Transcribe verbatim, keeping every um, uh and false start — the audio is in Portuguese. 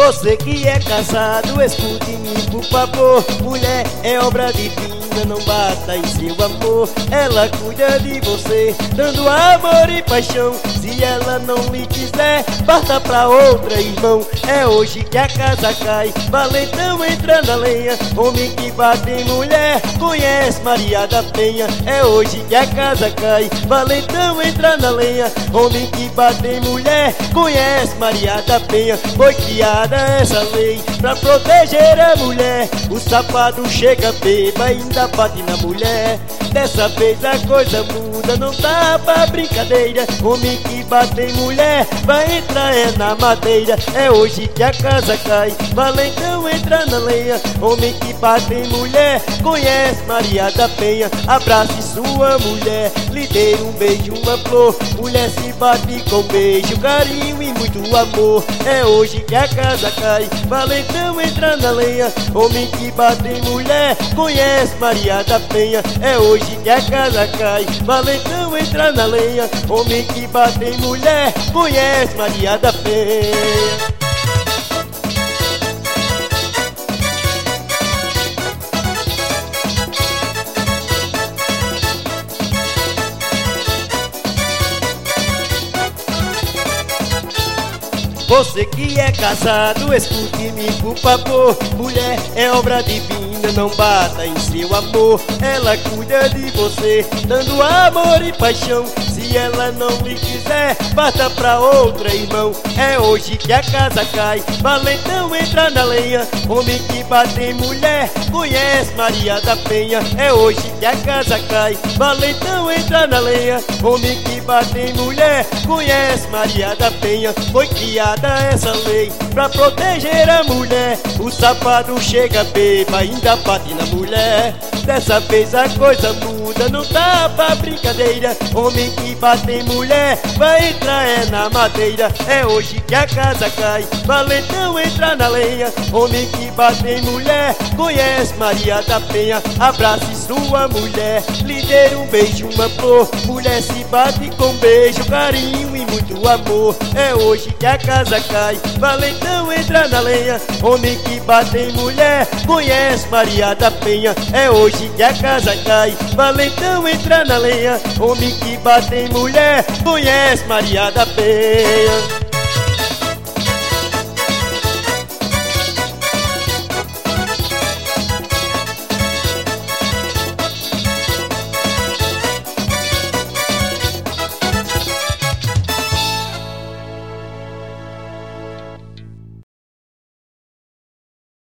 Você que é casado, escute-me por favor. Mulher é obra divina, não bata em seu amor. Ela cuida de você, dando amor e paixão. Se ela não lhe quiser, parta pra outra, irmão. É hoje que a casa cai, valentão entra na lenha. Homem que bate em mulher, conhece Maria da Penha. É hoje que a casa cai, valentão entra na lenha. Homem que bate em mulher, conhece Maria da Penha. Foi criada essa lei pra proteger a mulher. O safado chega beba, ainda bate na mulher. Dessa vez a coisa muda, não tá pra brincadeira. Homem que bate em mulher, vai entrar é na madeira. É hoje que a casa cai, valentão entra na lenha. Homem que bate em mulher, conhece Maria da Penha. Abrace sua mulher, lhe dê um beijo, uma flor. Mulher se bate com beijo, carinho e muito amor. É hoje que a casa cai, valentão entra na lenha. Homem que bate em mulher, conhece Maria da Penha. É hoje que a casa cai, valentão entra na lenha. Homem que bate em mulher, conhece Maria da Penha. Você que é casado, escute-me por favor. Mulher é obra divina, não bata em seu amor. Ela cuida de você, dando amor e paixão. Se ela não lhe quiser, parta pra outra, irmão. É hoje que a casa cai, valentão entra na lenha. Homem que bate em mulher, conhece Maria da Penha. É hoje que a casa cai, valentão entra na lenha. Homem que bate em mulher, conhece Maria da Penha. Foi criada essa lei pra proteger a mulher. O safado chega beba, ainda bate na mulher. Dessa vez a coisa muda, não tá pra brincadeira. Homem que bate em mulher, vai entrar é na madeira. É hoje que a casa cai, valentão entra na lenha. Homem que bate em mulher, conhece Maria da Penha. Abrace sua mulher, lhe dê um beijo, uma flor. Mulher se bate com beijo, carinho e muito amor. É hoje que a casa cai, valentão entra na lenha. Homem que bate em mulher, conhece Maria da Penha. É hoje que a casa cai, valentão entra na lenha. Homem que bate em mulher, conhece Maria da Penha.